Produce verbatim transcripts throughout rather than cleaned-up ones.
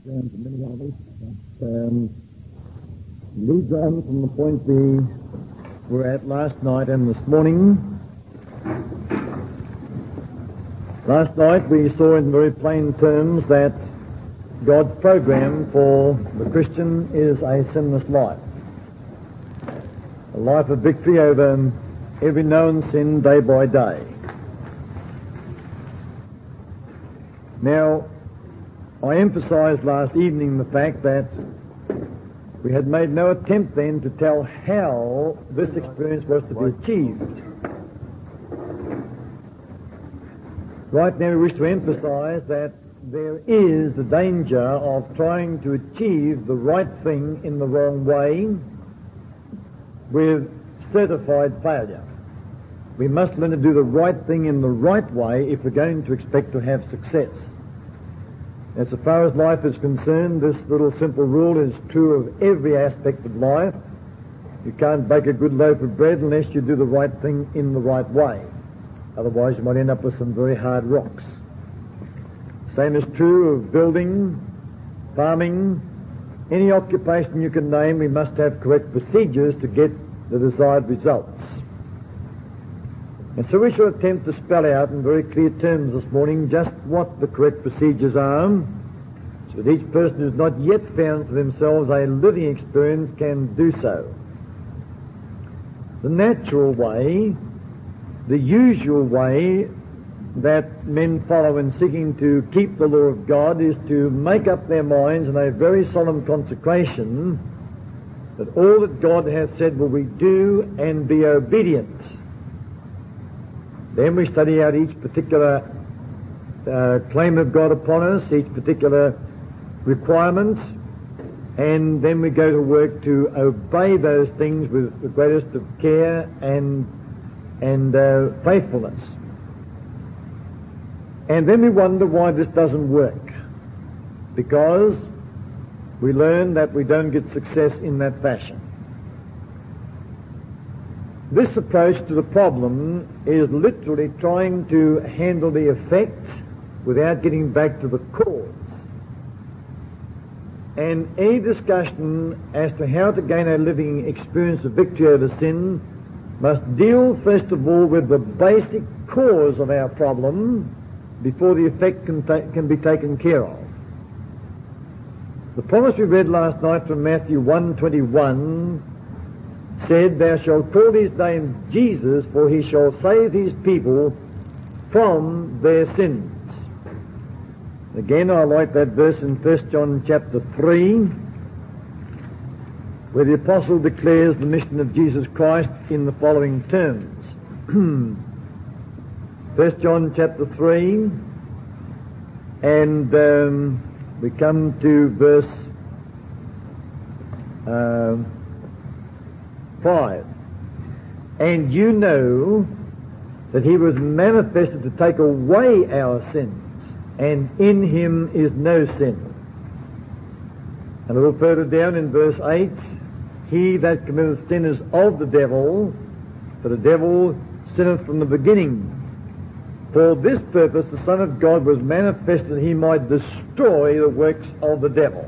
down to many others, but um, leads on from the point we were at last night and this morning. Last night we saw in very plain terms that God's program for the Christian is a sinless life. A life of victory over every known sin day by day. Now, I emphasized last evening the fact that we had made no attempt then to tell how this experience was to be achieved. Right now we wish to emphasize that there is the danger of trying to achieve the right thing in the wrong way with certified failure. We must learn to do the right thing in the right way if we're going to expect to have success. As far as life is concerned, this little simple rule is true of every aspect of life. You can't bake a good loaf of bread unless you do the right thing in the right way. Otherwise you might end up with some very hard rocks. Same is true of building, farming, any occupation you can name. We must have correct procedures to get the desired results. And so we shall attempt to spell out in very clear terms this morning just what the correct procedures are, so that each person who's not yet found for themselves a living experience can do so. The natural way, the usual way that men follow in seeking to keep the law of God is to make up their minds in a very solemn consecration that all that God hath said will we do and be obedient. Then we study out each particular uh, claim of God upon us, each particular requirement, and then we go to work to obey those things with the greatest of care and, and uh, faithfulness. And then we wonder why this doesn't work, because we learn that we don't get success in that fashion. This approach to the problem is literally trying to handle the effect without getting back to the cause. And any discussion as to how to gain a living experience of victory over sin must deal first of all with the basic cause of our problem before the effect can, ta- can be taken care of. The promise we read last night from Matthew one twenty-one said, "Thou shalt call his name Jesus, for he shall save his people from their sins." Again, I like that verse in First John chapter three, where the apostle declares the mission of Jesus Christ in the following terms. First John chapter three, and um, we come to verse uh, five. "And you know that he was manifested to take away our sins, and in him is no sin." And a little further down in verse eight, "He that committeth sin is of the devil, for the devil sinneth from the beginning. For this purpose the Son of God was manifested that he might destroy the works of the devil."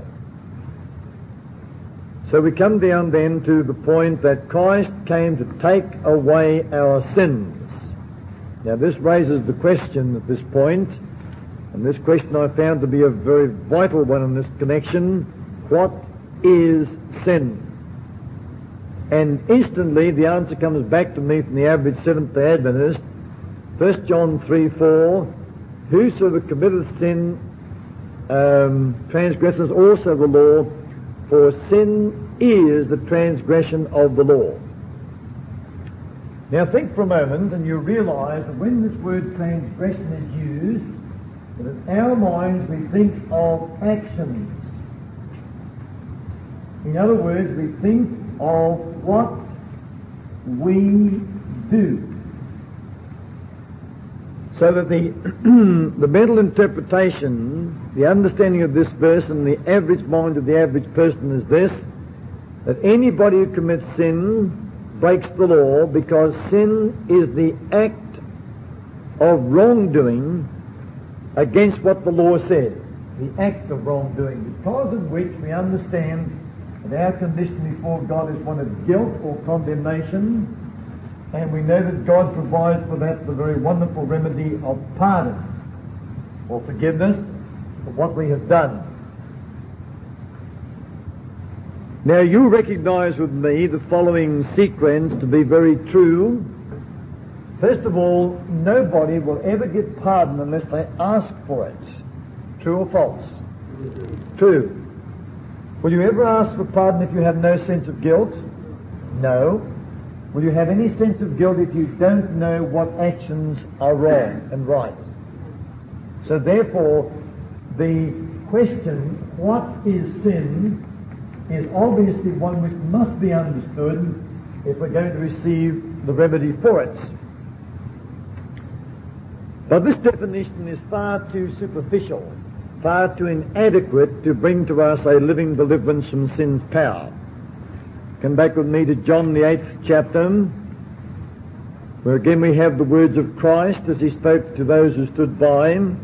So we come down then to the point that Christ came to take away our sins. Now this raises the question at this point, and this question I found to be a very vital one in this connection: what is sin? And instantly the answer comes back to me from the average Seventh-day Adventist. First John three four, "Whosoever committeth sin um, transgresses also the law, for sin is the transgression of the law." Now think for a moment and you realize that when this word transgression is used, that in our minds we think of actions. In other words, we think of what we do. So that the, the mental interpretation, the understanding of this verse in the average mind of the average person is this: that anybody who commits sin breaks the law, because sin is the act of wrongdoing against what the law says. the act of wrongdoing, because of which we understand that our condition before God is one of guilt or condemnation, and we know that God provides for that the very wonderful remedy of pardon or forgiveness for what we have done. Now you recognize with me the following sequence to be very true. First of all, nobody will ever get pardon unless they ask for it. True or false? True. Will you ever ask for pardon if you have no sense of guilt? No. Will you have any sense of guilt if you don't know what actions are wrong and right? So therefore, the question, what is sin, is obviously one which must be understood if we're going to receive the remedy for it. But this definition is far too superficial, far too inadequate to bring to us a living deliverance from sin's power. Come back with me to John the eighth chapter, where again we have the words of Christ as he spoke to those who stood by him.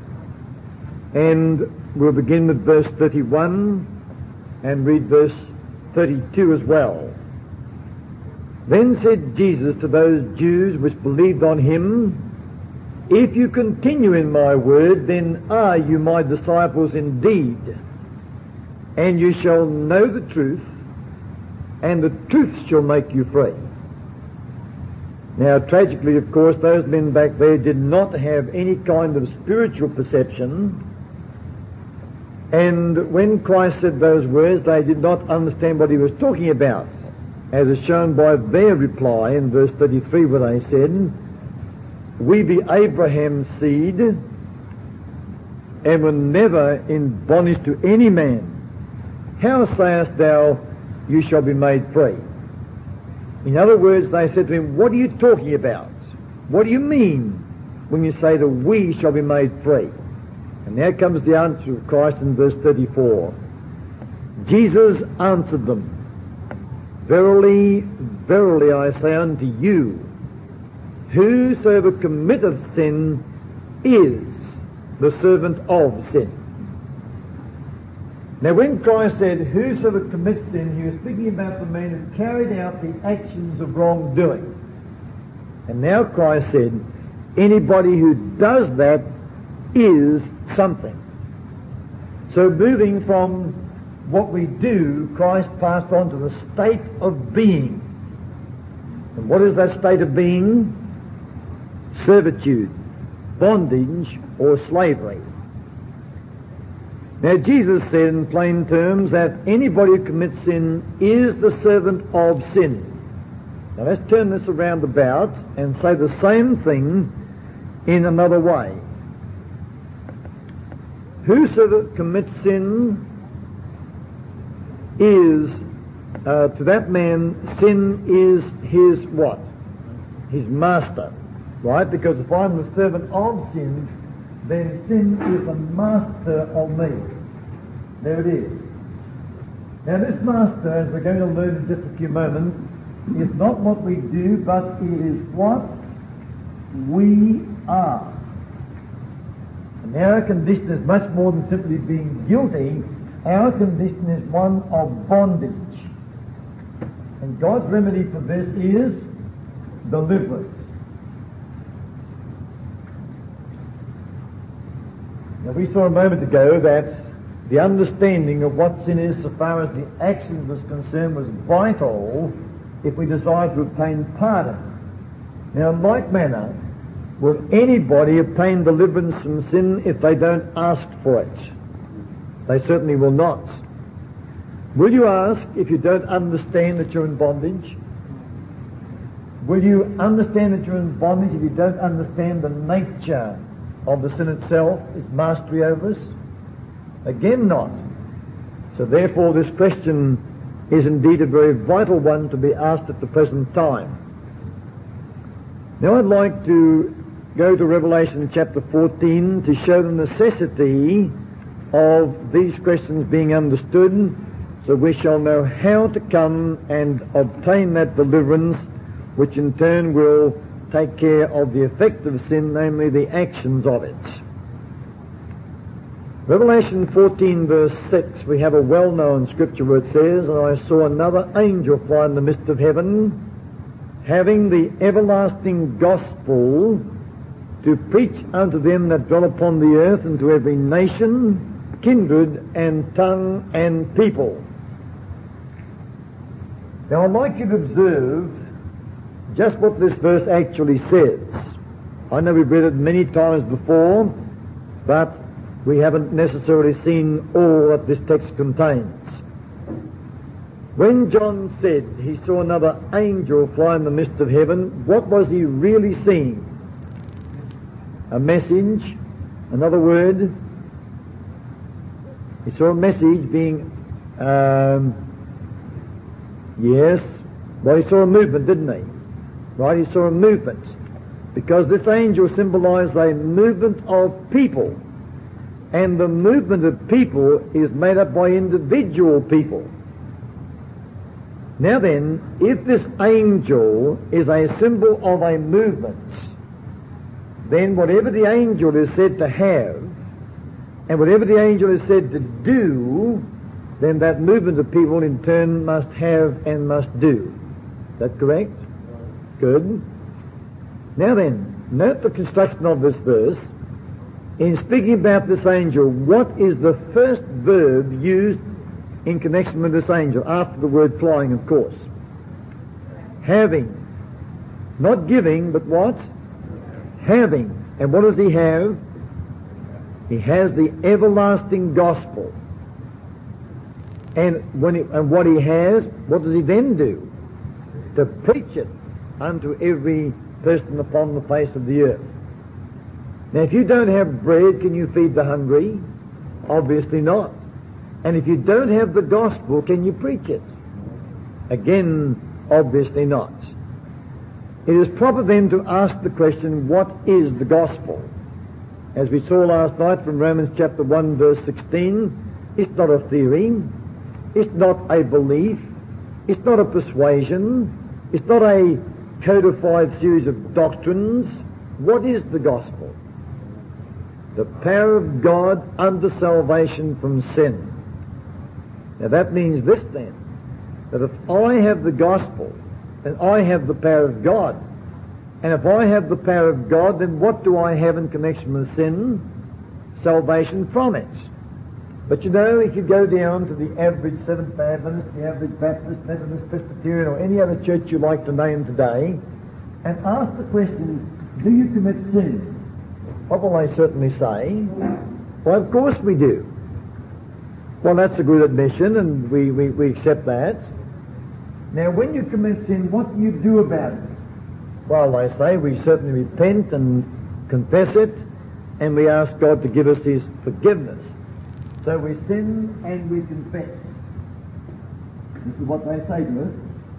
And we'll begin with verse thirty-one and read verse thirty-two as well. Then said Jesus to those Jews which believed on him, if you continue in my word, then are you my disciples indeed, and you shall know the truth, and the truth shall make you free. Now, tragically, of course, those men back there did not have any kind of spiritual perception, and when Christ said those words, they did not understand what he was talking about, as is shown by their reply in verse thirty-three, where they said, we be Abraham's seed, and were never in bondage to any man. How sayest thou, you shall be made free? In other words, they said to him, what are you talking about? What do you mean when you say that we shall be made free? And now comes the answer of Christ in verse thirty-four. Jesus answered them, verily, verily, I say unto you, whosoever committeth sin is the servant of sin. Now when Christ said, whosoever commits sin, he was speaking about the man who carried out the actions of wrongdoing. And now Christ said, anybody who does that is something. So moving from what we do, Christ passed on to the state of being. And what is that state of being? Servitude, bondage, or slavery. Now Jesus said in plain terms that anybody who commits sin is the servant of sin. Now let's turn this around about and say the same thing in another way. Whosoever commits sin is, uh, to that man, sin is his what? His master. Right? Because if I'm the servant of sin, then sin is the master of me. There it is. Now this master, as we're going to learn in just a few moments, is not what we do, but it is what we are. And our condition is much more than simply being guilty. Our condition is one of bondage. And God's remedy for this is deliverance. Now we saw a moment ago that the understanding of what sin is so far as the action was concerned was vital if we desire to obtain pardon. Now in like manner, will anybody obtain deliverance from sin if they don't ask for it? They certainly will not. Will you ask if you don't understand that you're in bondage? Will you understand that you're in bondage if you don't understand the nature of the sin itself, its mastery over us? Again, not. So therefore this question is indeed a very vital one to be asked at the present time. Now I'd like to go to Revelation chapter fourteen to show the necessity of these questions being understood, so we shall know how to come and obtain that deliverance, which in turn will take care of the effect of sin, namely the actions of it. Revelation fourteen verse six, we have a well-known scripture where it says, "And I saw another angel fly in the midst of heaven, having the everlasting gospel to preach unto them that dwell upon the earth, and to every nation, kindred, and tongue, and people." Now I'd like you to observe just what this verse actually says. I know we've read it many times before, but we haven't necessarily seen all that this text contains. When John said he saw another angel fly in the midst of heaven, what was he really seeing? A message, another word. He saw a message being, um, yes, well, he saw a movement, didn't he? Right, he saw a movement. Because this angel symbolized a movement of people. And the movement of people is made up by individual people. Now then, if this angel is a symbol of a movement, then whatever the angel is said to have, and whatever the angel is said to do, then that movement of people in turn must have and must do. Is that correct? Good. Now then, note the construction of this verse. In speaking about this angel, what is the first verb used in connection with this angel, after the word flying, of course? Having. Not giving, but what? Having. And what does he have? He has the everlasting gospel. And when he, and what he has, what does he then do? To preach it unto every person upon the face of the earth. Now, if you don't have bread, can you feed the hungry? Obviously not. And if you don't have the gospel, can you preach it? Again, obviously not. It is proper then to ask the question, what is the gospel? As we saw last night from Romans chapter one verse sixteen, it's not a theory, it's not a belief, it's not a persuasion, it's not a codified series of doctrines. What is the gospel? The power of God unto salvation from sin. Now that means this then, that if I have the gospel, then I have the power of God. And if I have the power of God, then what do I have in connection with sin? Salvation from it. But you know, if you go down to the average Seventh-day Adventist, the average Baptist, Methodist, Presbyterian, or any other church you like to name today, and ask the question, do you commit sin? What will they certainly say? Well, of course we do. Well, that's a good admission, and we, we, we accept that. Now, when you commit sin, what do you do about it? Well, they say we certainly repent and confess it, and we ask God to give us His forgiveness. So we sin and we confess. This is what they say to us.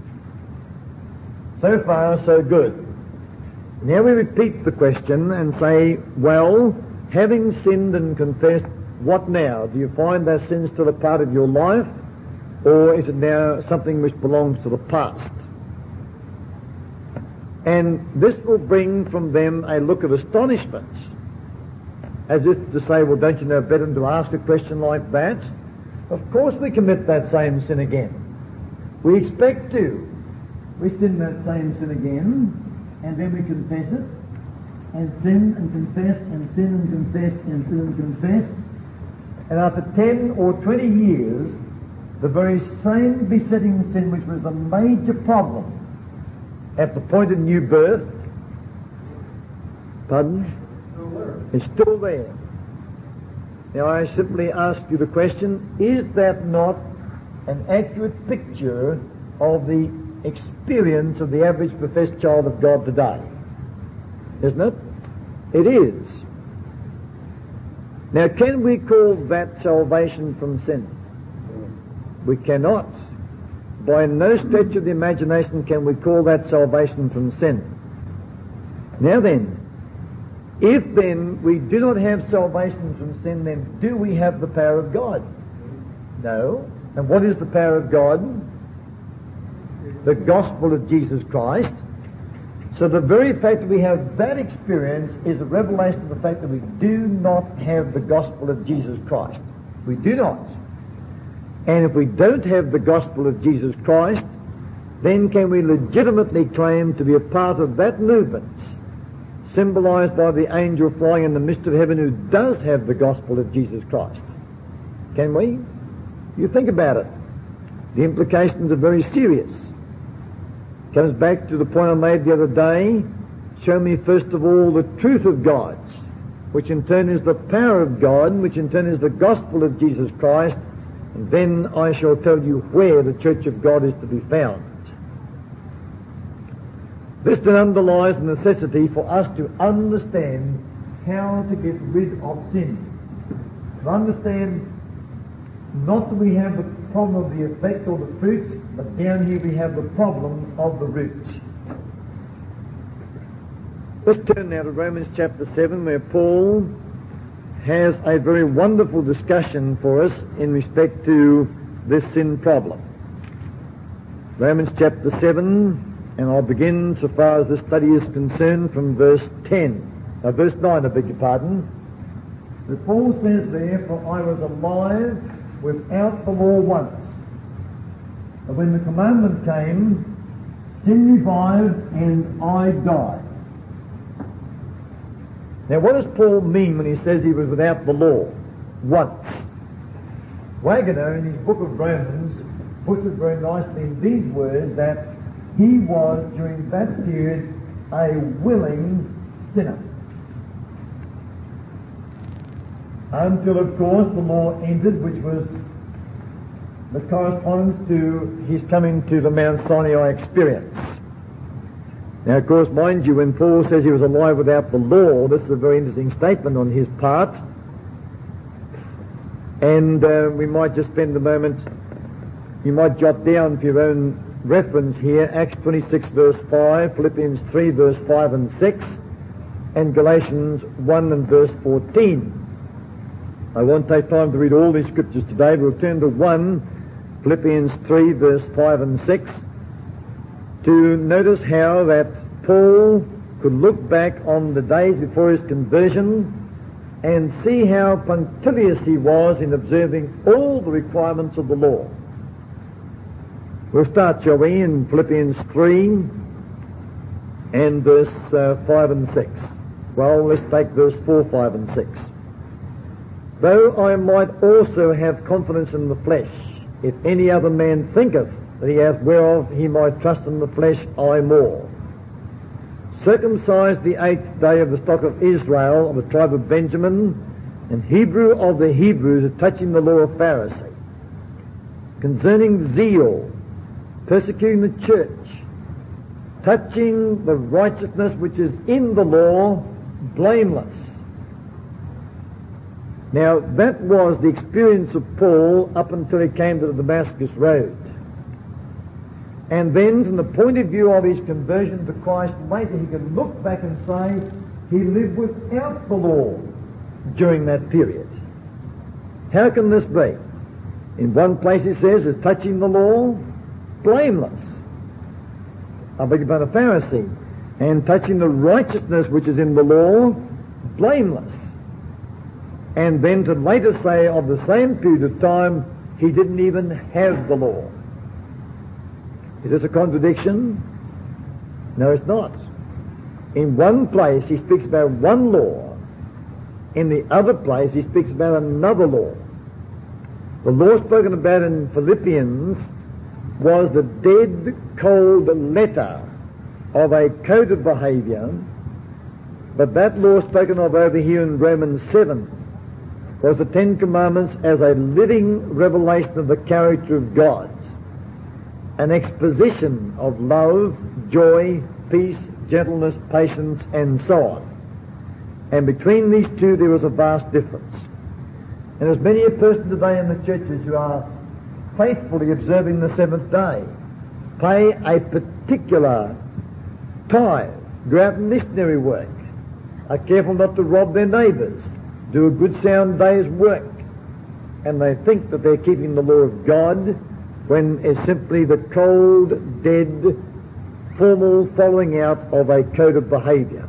So far, so good. Now we repeat the question and say, well, having sinned and confessed, what now? Do you find that sin still a part of your life, or is it now something which belongs to the past? And this will bring from them a look of astonishment, as if to say, well, don't you know better than to ask a question like that? Of course we commit that same sin again. We expect to. We sin that same sin again, and then we confess it, and sin and confess, and sin and confess, and sin and confess. And after ten or twenty years, the very same besetting sin, which was a major problem at the point of new birth, pardon? It's still there. Now I simply ask you the question, is that not an accurate picture of the experience of the average professed child of God today? Isn't it? It is. Now, can we call that salvation from sin? We cannot. By no stretch of the imagination can we call that salvation from sin. Now then, if then we do not have salvation from sin, then do we have the power of God? No. And what is the power of God? The gospel of Jesus Christ. So the very fact that we have that experience is a revelation of the fact that we do not have the gospel of Jesus Christ. We do not. And if we don't have the gospel of Jesus Christ, then can we legitimately claim to be a part of that movement, symbolized by the angel flying in the midst of heaven who does have the gospel of Jesus Christ? Can we? You think about it. The implications are very serious. Comes back to the point I made the other day. Show me first of all the truth of God, which in turn is the power of God, which in turn is the gospel of Jesus Christ, and then I shall tell you where the church of God is to be found. This then underlies the necessity for us to understand how to get rid of sin. To understand not that we have the problem of the effect or the fruit, but down here we have the problem of the root. Let's turn now to Romans chapter seven, where Paul has a very wonderful discussion for us in respect to this sin problem. Romans chapter seven, and I'll begin so far as this study is concerned from verse ten, uh, verse nine, I beg your pardon. But Paul says there, "For I was alive without the law once. But when the commandment came, sin revived and I died." Now what does Paul mean when he says he was without the law once? Wagner in his book of Romans puts it very nicely in these words, that he was during that period a willing sinner. Until, of course, the law entered, which was the correspondence to his coming to the Mount Sinai experience. Now, of course, mind you, when Paul says he was alive without the law, this is a very interesting statement on his part. And uh, we might just spend a moment, you might jot down for your own reference here, Acts twenty-six verse five, Philippians three verse five and six, and Galatians one and verse fourteen. I won't take time to read all these scriptures today. We'll turn to one, Philippians three verse five and six, to notice how that Paul could look back on the days before his conversion and see how punctilious he was in observing all the requirements of the law. We'll start, shall we, in Philippians three and verse uh, five and six. Well, let's take verse four, five and six. "Though I might also have confidence in the flesh, if any other man thinketh that he hath whereof he might trust in the flesh, I more. Circumcised the eighth day of the stock of Israel, of the tribe of Benjamin, and Hebrew of the Hebrews, touching the law of Pharisee, concerning zeal, persecuting the church, touching the righteousness which is in the law, blameless." Now, that was the experience of Paul up until he came to the Damascus Road. And then, from the point of view of his conversion to Christ later, he can look back and say he lived without the law during that period. How can this be? In one place it says, as touching the law, blameless. I beg your pardon, a Pharisee. And touching the righteousness which is in the law, blameless. And then to later say of the same period of time, he didn't even have the law. Is this a contradiction? No, it's not. In one place he speaks about one law. In the other place he speaks about another law. The law spoken about in Philippians was the dead, cold letter of a code of behaviour, but that law spoken of over here in Romans seven was the Ten Commandments as a living revelation of the character of God, an exposition of love, joy, peace, gentleness, patience, and so on. And between these two there was a vast difference. And there's many a person today in the churches who are faithfully observing the seventh day, pay a particular tithe, go out in missionary work, are careful not to rob their neighbours, do a good sound day's work, and they think that they're keeping the law of God when it's simply the cold, dead formal following out of a code of behaviour.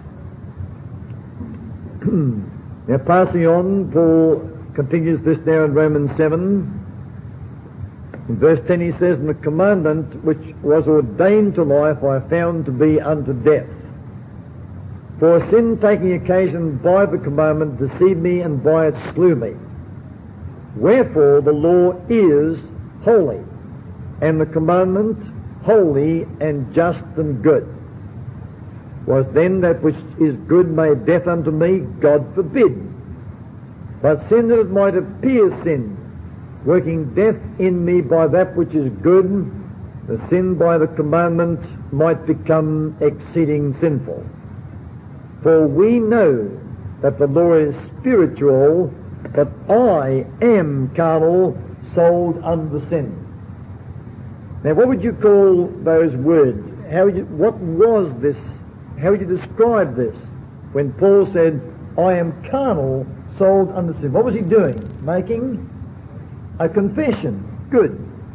Now, passing on, Paul continues this now in Romans seven. In verse ten he says, "And the commandment which was ordained to life I found to be unto death. For sin taking occasion by the commandment deceived me, and by it slew me. Wherefore the law is holy, and the commandment holy and just and good. Was then that which is good made death unto me? God forbid. But sin that it might appear sin, working death in me by that which is good, the sin by the commandment might become exceeding sinful. For we know that the law is spiritual, but I am carnal, sold under sin." Now, what would you call those words? How would you, what was this? How would you describe this? When Paul said, "I am carnal, sold under sin," what was he doing? Making a confession. Good.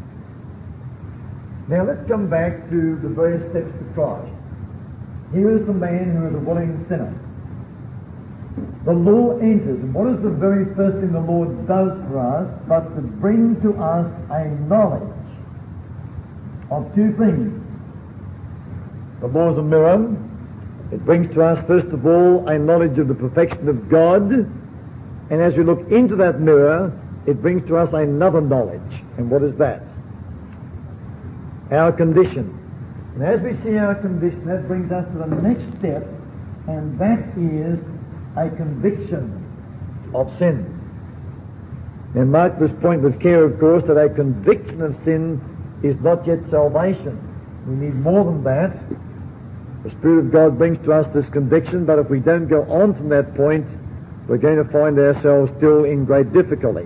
Now let's come back to the various steps to Christ. Here is the man who is a willing sinner. The law enters, and what is the very first thing the Lord does for us but to bring to us a knowledge of two things? The law is a mirror. It brings to us, first of all, a knowledge of the perfection of God, and as we look into that mirror, it brings to us another knowledge. And what is that? Our condition. And as we see our condition, that brings us to the next step, and that is a conviction of sin. Now mark this point with care, of course, that a conviction of sin is not yet salvation. We need more than that. The Spirit of God brings to us this conviction, but if we don't go on from that point, we're going to find ourselves still in great difficulty.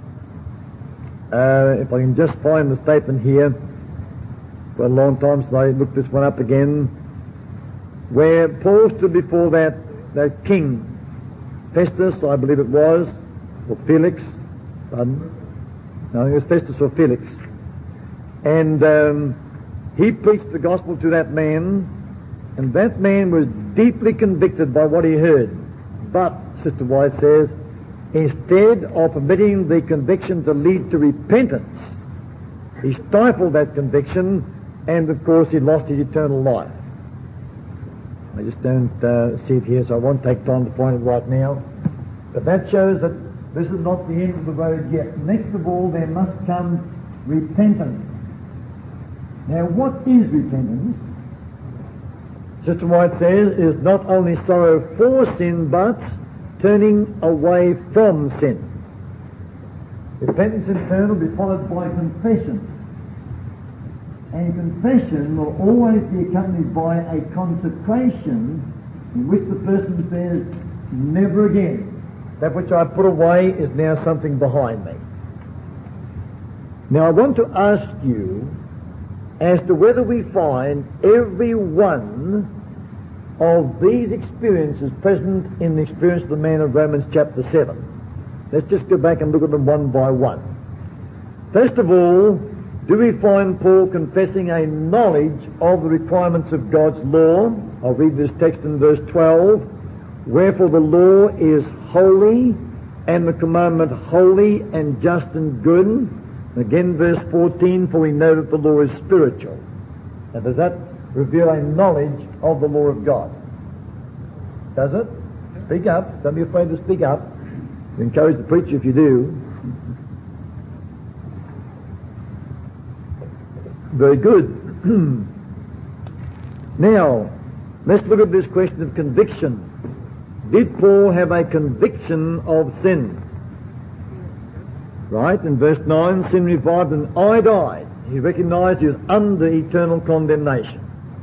Uh, if I can just find the statement here, for a long time since I looked this one up again, where Paul stood before that, that king, Festus, I believe it was, or Felix, pardon? No, I think it was Festus or Felix. And um, he preached the gospel to that man, and that man was deeply convicted by what he heard. But, Sister White says, instead of permitting the conviction to lead to repentance, he stifled that conviction, and of course he lost his eternal life. I just don't uh, see it here, so I won't take time to find it right now. But that shows that this is not the end of the road yet. Next of all, there must come repentance. Now, what is repentance? Sister White says, is not only sorrow for sin, but turning away from sin. Repentance in turn will be followed by confession. And confession will always be accompanied by a consecration in which the person says, never again. That which I put away is now something behind me. Now I want to ask you as to whether we find every one of these experiences present in the experience of the man of Romans chapter seven. Let's just go back and look at them one by one. First of all, do we find Paul confessing a knowledge of the requirements of God's law? I'll read this text in verse twelve. Wherefore the law is holy, and the commandment holy and just and good. Again, verse fourteen, for we know that the law is spiritual. Now, does that reveal a knowledge of the law of God? Does it? Speak up. Don't be afraid to speak up. You encourage the preacher if you do. Very good. Now, let's look at this question of conviction. Did Paul have a conviction of sin? Right, in verse nine, sin revived and I died. He recognized he was under eternal condemnation.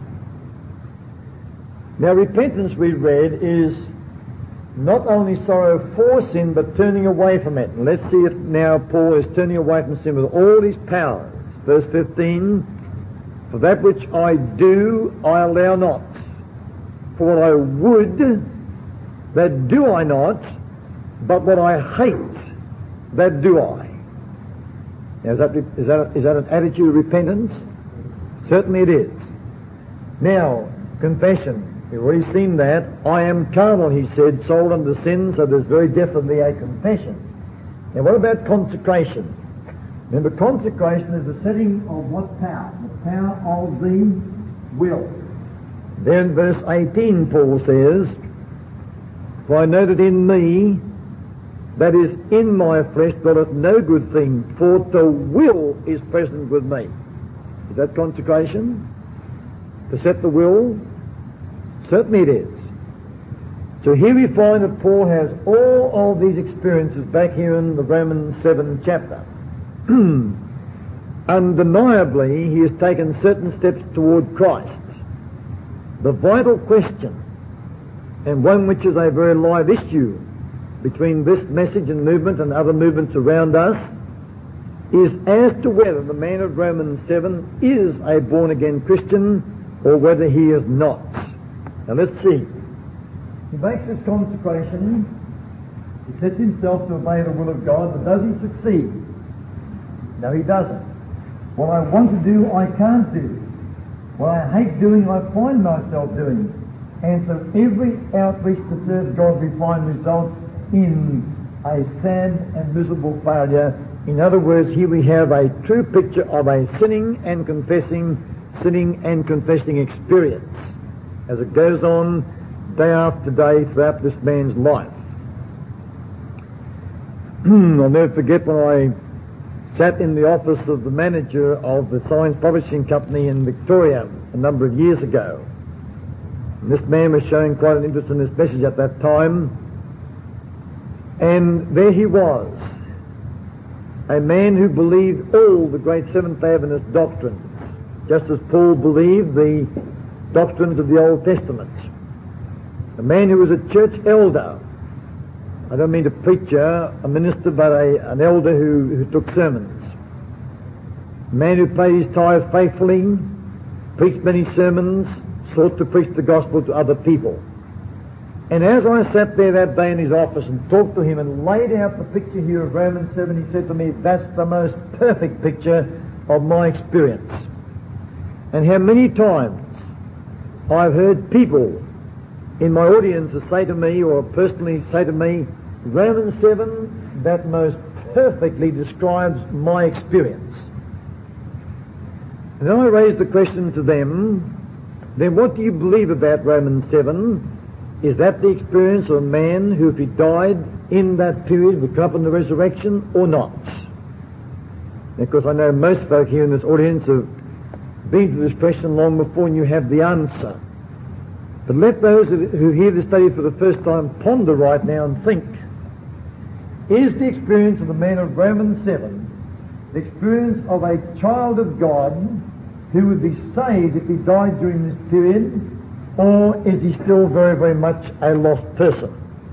Now, repentance, we read, is not only sorrow for sin, but turning away from it. And let's see if now Paul is turning away from sin with all his powers. Verse fifteen, for that which I do, I allow not. For what I would, that do I not, but what I hate, that do I. Now, is that, is that, is that an attitude of repentance? Certainly it is. Now, confession. We've already seen that. I am carnal, he said, sold under sin, so there's very definitely a confession. Now, what about consecration? Remember, consecration is the setting of what power? The power of the will. There in verse eighteen, Paul says, "For I know that in me, that is in my flesh, dwelleth no good thing, for the will is present with me." Is that consecration? To set the will? Certainly it is. So here we find that Paul has all of these experiences back here in the Romans seven chapter. Undeniably, he has taken certain steps toward Christ. The vital question, and one which is a very live issue between this message and movement and other movements around us, is as to whether the man of Romans seven is a born-again Christian or whether he is not. Now let's see. He makes this consecration, he sets himself to obey the will of God, but does he succeed? No, he doesn't. What I want to do, I can't do. What I hate doing, I find myself doing. And so every outreach to serve God we find results in a sad and miserable failure. In other words, here we have a true picture of a sinning and confessing, sinning and confessing experience as it goes on day after day throughout this man's life. I'll never forget when I sat in the office of the manager of the Science Publishing Company in Victoria a number of years ago. And this man was showing quite an interest in this message at that time. And there he was, a man who believed all the great Seventh-day Adventist doctrines, just as Paul believed the doctrines of the Old Testament. A man who was a church elder. I don't mean a preacher, a minister, but a, an elder who, who took sermons. A man who paid his tithe faithfully, preached many sermons, sought to preach the gospel to other people. And as I sat there that day in his office and talked to him and laid out the picture here of Romans seven, he said to me, "That's the most perfect picture of my experience." And how many times I've heard people in my audience say to me, or personally say to me, "Romans seven, that most perfectly describes my experience." And then I raised the question to them, then what do you believe about Romans seven? Is that the experience of a man who, if he died in that period, would come up in the resurrection or not? And of course, I know most folk here in this audience have been to this question long before and you have the answer. But let those who hear this study for the first time ponder right now and think, is the experience of the man of Romans seven the experience of a child of God who would be saved if he died during this period, or is he still very, very much a lost person?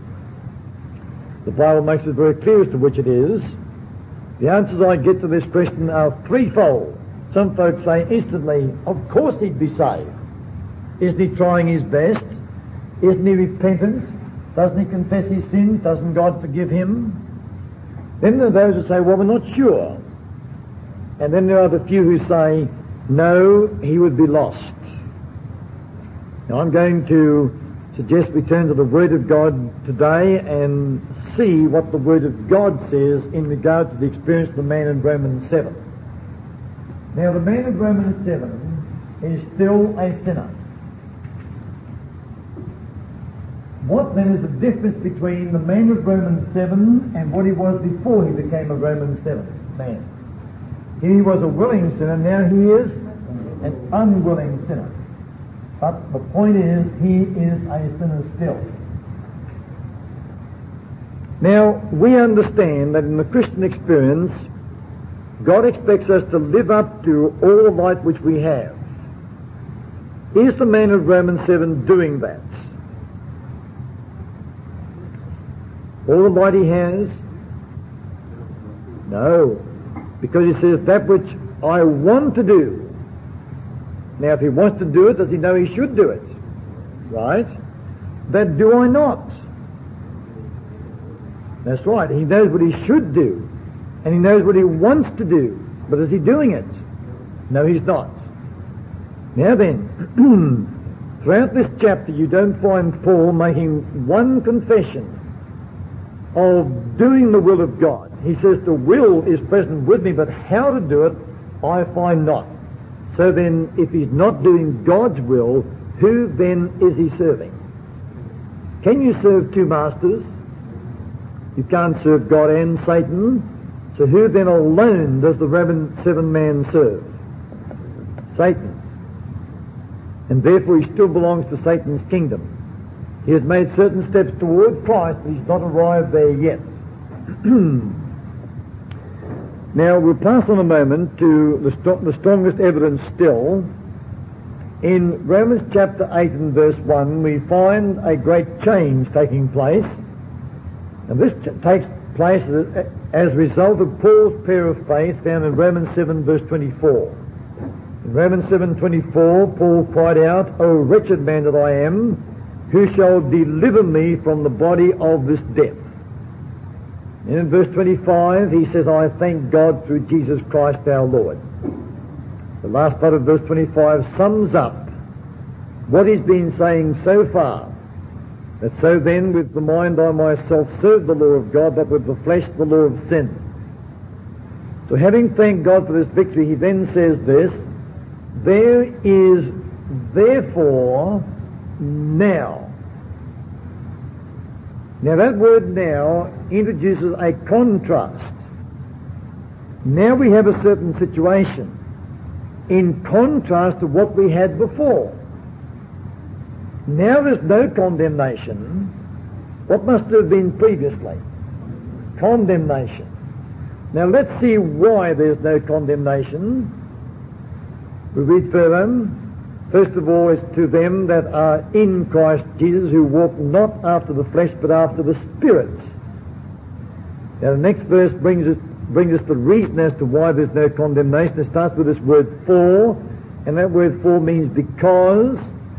The Bible makes it very clear as to which it is. The answers I get to this question are threefold. Some folks say instantly, of course he'd be saved. Isn't he trying his best? Isn't he repentant? Doesn't he confess his sins? Doesn't God forgive him? Then there are those who say, well, we're not sure. And then there are the few who say, no, he would be lost. Now I'm going to suggest we turn to the Word of God today and see what the Word of God says in regard to the experience of the man in Romans seven. Now the man of Romans seven is still a sinner. What then is the difference between the man of Romans seven and what he was before he became a Romans seven man? Here he was a willing sinner, now he is an unwilling sinner. But the point is, he is a sinner still. Now, we understand that in the Christian experience, God expects us to live up to all the light which we have. Is the man of Romans seven doing that? All the light he has? No. Because he says, that which I want to do. Now, if he wants to do it, does he know he should do it? Right? That do I not. That's right. He knows what he should do. And he knows what he wants to do. But is he doing it? No, he's not. Now then, throughout this chapter you don't find Paul making one confession of doing the will of God. He says the will is present with me, but how to do it I find not. So then, if he's not doing God's will, who then is he serving? Can you serve two masters? You can't serve God and Satan. So who then alone does the Roman seven man serve? Satan. And therefore he still belongs to Satan's kingdom. He has made certain steps toward Christ, but he's not arrived there yet. Now we'll pass on a moment to the, st- the strongest evidence still. In Romans chapter eight and verse one, we find a great change taking place. And this ch- takes place as, as a result of Paul's prayer of faith found in Romans seven verse twenty-four. In Romans seven twenty-four, Paul cried out, "O wretched man that I am, who shall deliver me from the body of this death?" And in verse twenty-five, he says, "I thank God through Jesus Christ our Lord." The last part of verse twenty-five sums up what he's been saying so far. That so then, with the mind I myself serve the law of God, but with the flesh the law of sin. So having thanked God for this victory, he then says this, "There is therefore now." Now that word now introduces a contrast. Now we have a certain situation in contrast to what we had before. Now there's no condemnation. What must have been previously? Condemnation. Now let's see why there's no condemnation. We read further. First of all, it's to them that are in Christ Jesus, who walk not after the flesh, but after the Spirit. Now the next verse brings us, brings us the reason as to why there's no condemnation. It starts with this word "for," and that word "for" means because.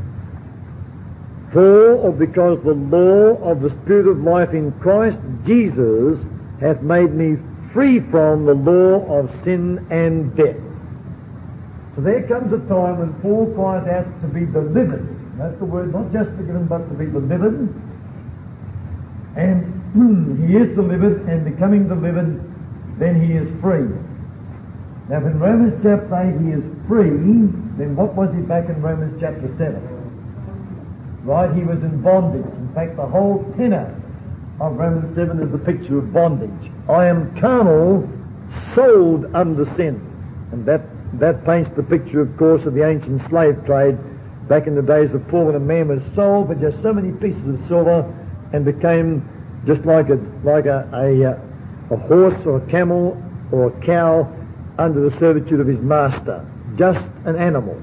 For, or because the law of the Spirit of life in Christ Jesus hath made me free from the law of sin and death. So there comes a time when Paul cries out to be delivered. That's the word, not just forgiven, but to be delivered. And he is delivered, and becoming delivered, then he is free. Now in Romans chapter eight he is free, then what was he back in Romans chapter seven? Right, he was in bondage. In fact, the whole tenor of Romans seven is the picture of bondage. I am carnal, sold under sin. And that, that paints the picture, of course, of the ancient slave trade back in the days of Paul, when a man was sold for just so many pieces of silver and became just like a, like a, a, a horse or a camel or a cow under the servitude of his master. Just an animal.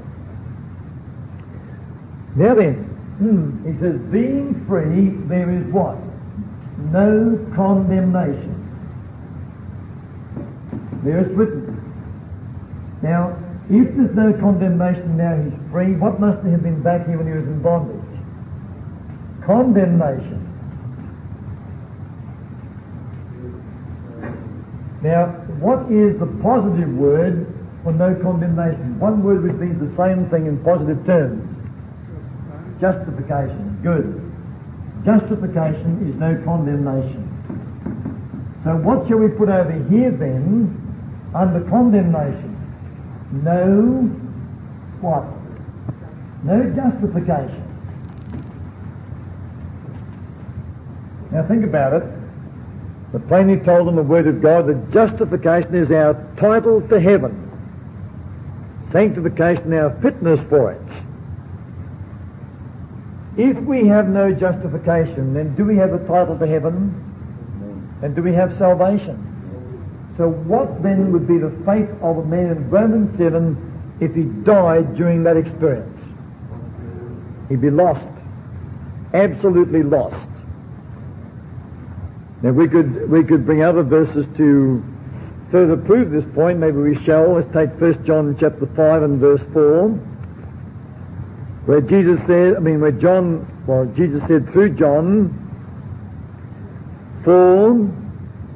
Now then, he says, being free, there is what? No condemnation. There is written. Now, if there's no condemnation now he's free, what must he have been back here when he was in bondage? Condemnation. Now, what is the positive word for no condemnation? One word which means the same thing in positive terms. Justification. Good. Justification is no condemnation. So what shall we put over here then under condemnation? No what? No justification. Now think about it. The plainly told in the Word of God that justification is our title to heaven. Sanctification our fitness for it. If we have no justification, then do we have a title to heaven? No. And do we have salvation? So what then would be the fate of a man in Romans seven if he died during that experience? He'd be lost. Absolutely lost. Now we could we could bring other verses to further prove this point. Maybe we shall. Let's take First John chapter five and verse four. Where Jesus said, I mean, where John, well, Jesus said through John, "For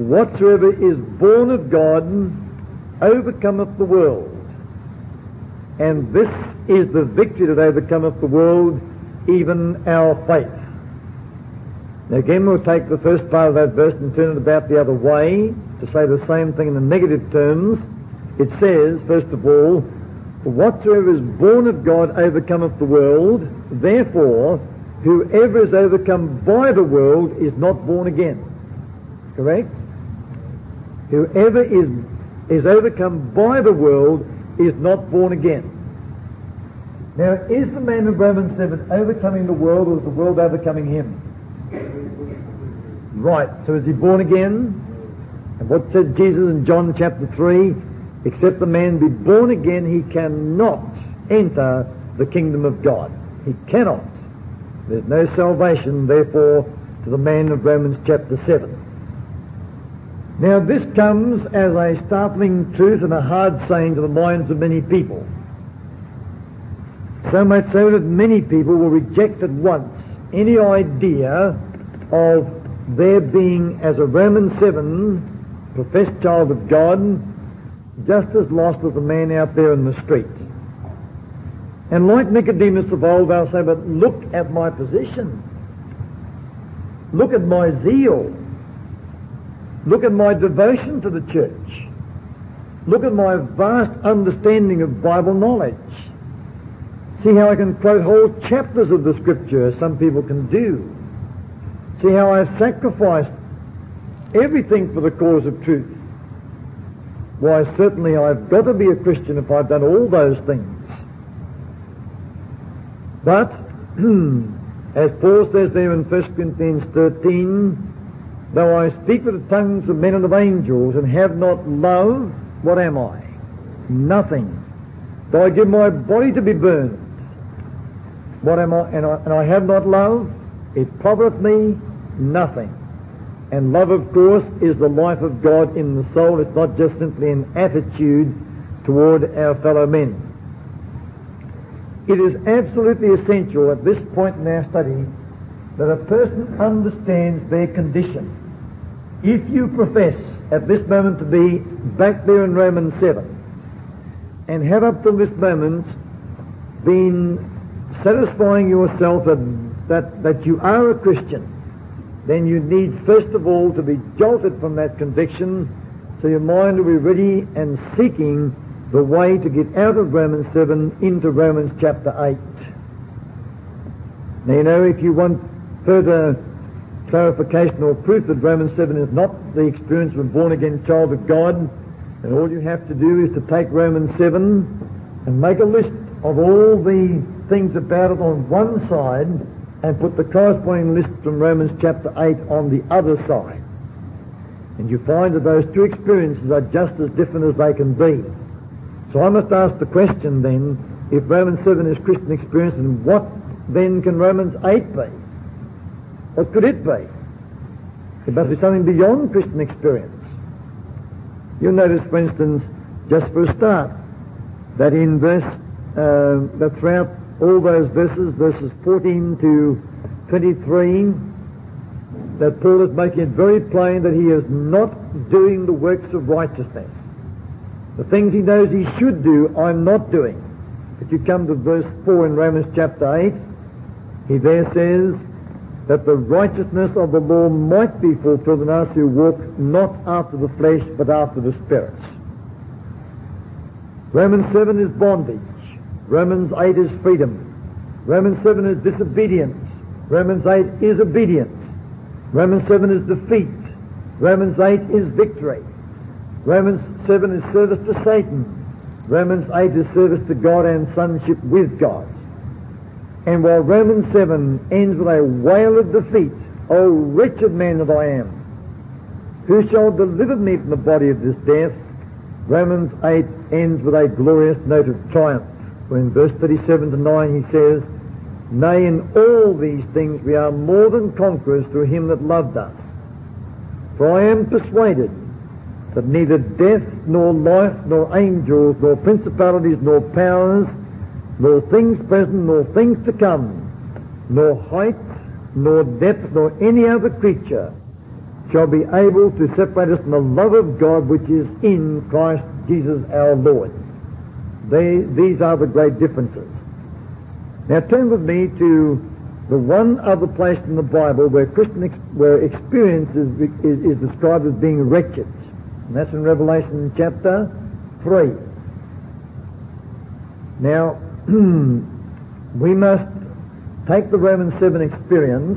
whatsoever is born of God overcometh the world." And this is the victory that overcometh the world, even our faith. Now again, we'll take the first part of that verse and turn it about the other way to say the same thing in the negative terms. It says, first of all, for whatsoever is born of God overcometh the world. Therefore, whoever is overcome by the world is not born again. Correct? Whoever is, is overcome by the world is not born again. Now, is the man of Romans seven overcoming the world, or is the world overcoming him? Right, so is he born again? And what said Jesus in John chapter three? Except the man be born again, he cannot enter the kingdom of God. He cannot. There's no salvation, therefore, to the man of Romans chapter seven. Now this comes as a startling truth and a hard saying to the minds of many people. So much so that many people will reject at once any idea of their being, as a Romans seven professed child of God, just as lost as a man out there in the street. And like Nicodemus of old, they'll say, but look at my position. Look at my zeal. Look at my devotion to the church. Look at my vast understanding of Bible knowledge. See how I can quote whole chapters of the Scripture, as some people can do. See how I've sacrificed everything for the cause of truth. Why, certainly I've got to be a Christian if I've done all those things. But, as Paul says there in First Corinthians thirteen, though I speak with the tongues of men and of angels and have not love, what am I? Nothing. Though I give my body to be burned, what am I? And I, and I have not love, it profiteth me nothing. And love, of course, is the life of God in the soul. It's not just simply an attitude toward our fellow men. It is absolutely essential at this point in our study that a person understands their condition. If you profess at this moment to be back there in Romans seven, and have up to this moment been satisfying yourself that, that, that you are a Christian, then you need first of all to be jolted from that conviction, so your mind will be ready and seeking the way to get out of Romans seven into Romans chapter eight. Now, you know, if you want further clarification or proof that Romans seven is not the experience of a born-again child of God, then all you have to do is to take Romans seven and make a list of all the things about it on one side and put the corresponding list from Romans chapter eight on the other side. And you find that those two experiences are just as different as they can be. So I must ask the question then, if Romans seven is Christian experience, then what then can Romans eight be? What could it be? It must be something beyond Christian experience. You'll notice, for instance, just for a start, that in verse, uh, that throughout all those verses, verses fourteen to twenty-three, that Paul is making it very plain that he is not doing the works of righteousness. The things he knows he should do, I'm not doing. If you come to verse four in Romans chapter eight, he there says that the righteousness of the law might be fulfilled in us who walk not after the flesh, but after the Spirit. Romans seven is bondage. Romans eight is freedom. Romans seven is disobedience. Romans eight is obedience. Romans seven is defeat. Romans eight is victory. Romans seven is service to Satan. Romans eight is service to God and sonship with God. And while Romans seven ends with a wail of defeat, O wretched man that I am, who shall deliver me from the body of this death? Romans eight ends with a glorious note of triumph. For in verse thirty-seven to nine he says, Nay, in all these things we are more than conquerors through him that loved us. For I am persuaded that neither death, nor life, nor angels, nor principalities, nor powers, nor things present, nor things to come, nor height, nor depth, nor any other creature shall be able to separate us from the love of God which is in Christ Jesus our Lord. They, these are the great differences. Now turn with me to the one other place in the Bible where Christian ex- where experience is, is, is described as being wretched. And that's in Revelation chapter three. Now, we must take the Romans seven experience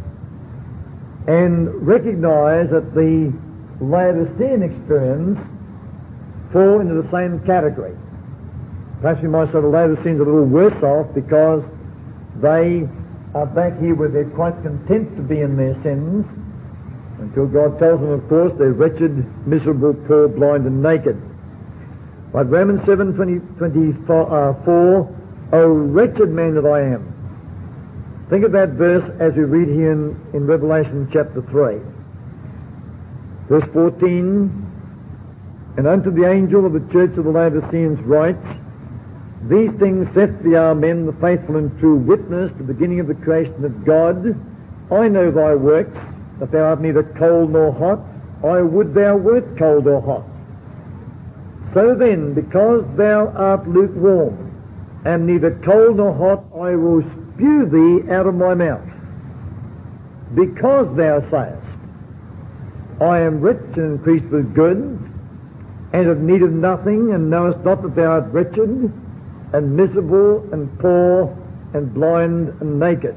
and recognize that the Laodicean experience fall into the same category. Perhaps we might say the Laodiceans are a little worse off because they are back here where they're quite content to be in their sins until God tells them, of course, they're wretched, miserable, poor, blind and naked. But Romans seven twenty, twenty-four, O wretched man that I am. Think of that verse as we read here in, in Revelation chapter three. Verse fourteen, and unto the angel of the church of the Laodiceans writes, these things saith the Amen, the faithful and true witness, the beginning of the creation of God. I know thy works, that thou art neither cold nor hot. I would thou wert cold or hot. So then, because thou art lukewarm, and neither cold nor hot, I will spew thee out of my mouth. Because thou sayest, I am rich and increased with goods, and have need of nothing, and knowest not that thou art wretched, and miserable, and poor, and blind, and naked.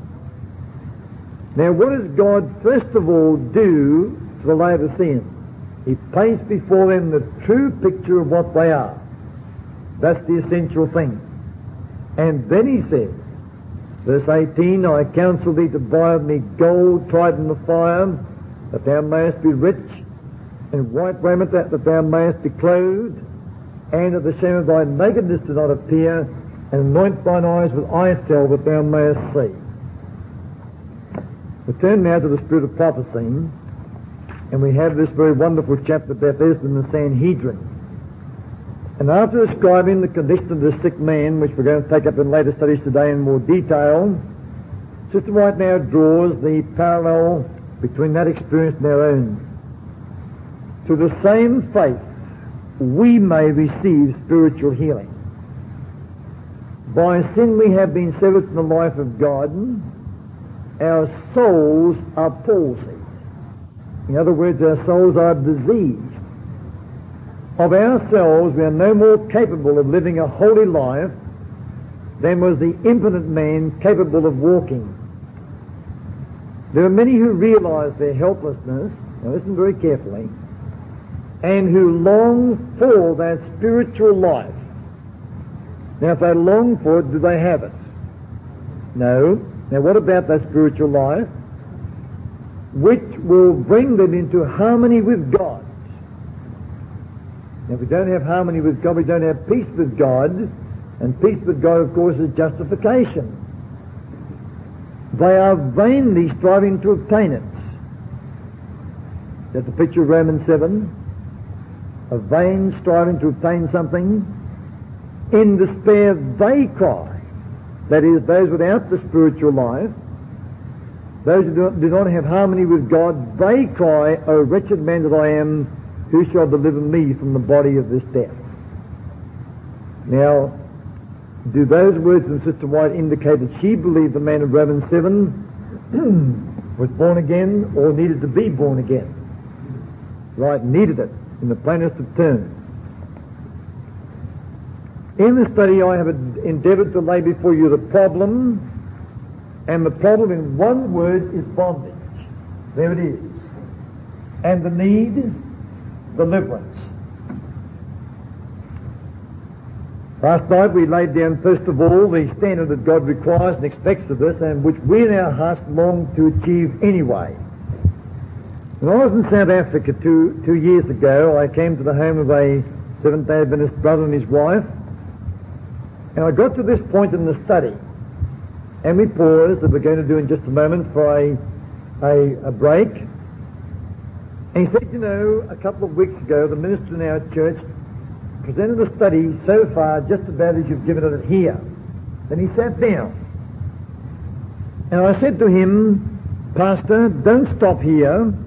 Now what does God first of all do to the Laodiceans? He paints before them the true picture of what they are. That's the essential thing. And then he says, verse eighteen, I counsel thee to buy of me gold tried in the fire, that thou mayest be rich, and white raiment that, that thou mayest be clothed, and that the shame of thy nakedness do not appear, and anoint thine eyes with eye salve that thou mayest see. We turn now to the spirit of prophecy, and we have this very wonderful chapter, Bethesda and the Sanhedrin. And after describing the condition of this sick man, which we're going to take up in later studies today in more detail, Sister White now draws the parallel between that experience and our own. To the same faith, we may receive spiritual healing. By sin we have been severed from the life of God. Our souls are palsied. In other words, our souls are diseased. Of ourselves, we are no more capable of living a holy life than was the impotent man capable of walking. There are many who realize their helplessness, now listen very carefully, and who long for that spiritual life. Now, if they long for it, do they have it? No. Now, what about that spiritual life? Which will bring them into harmony with God. Now, if we don't have harmony with God, we don't have peace with God, and peace with God, of course, is justification. They are vainly striving to obtain it. That's the picture of Romans seven. A vain striving to obtain something. In despair they cry. That is, those without the spiritual life, those who do not have harmony with God, they cry, O wretched man that I am, who shall deliver me from the body of this death? Now, do those words from Sister White indicate that she believed the man of Romans seven was born again or needed to be born again? Right, needed it, in the plainest of terms. In the study I have endeavoured to lay before you the problem, and the problem in one word is bondage. There it is. And the need, deliverance. Last night we laid down first of all the standard that God requires and expects of us, and which we in our hearts long to achieve anyway. When I was in South Africa two, two years ago, I came to the home of a Seventh-day Adventist brother and his wife, and I got to this point in the study, and we paused, as we're going to do in just a moment, for a, a, a break. And he said, you know, a couple of weeks ago, the minister in our church presented a study so far just about as you've given it here. Then he sat down. And I said to him, Pastor, don't stop here.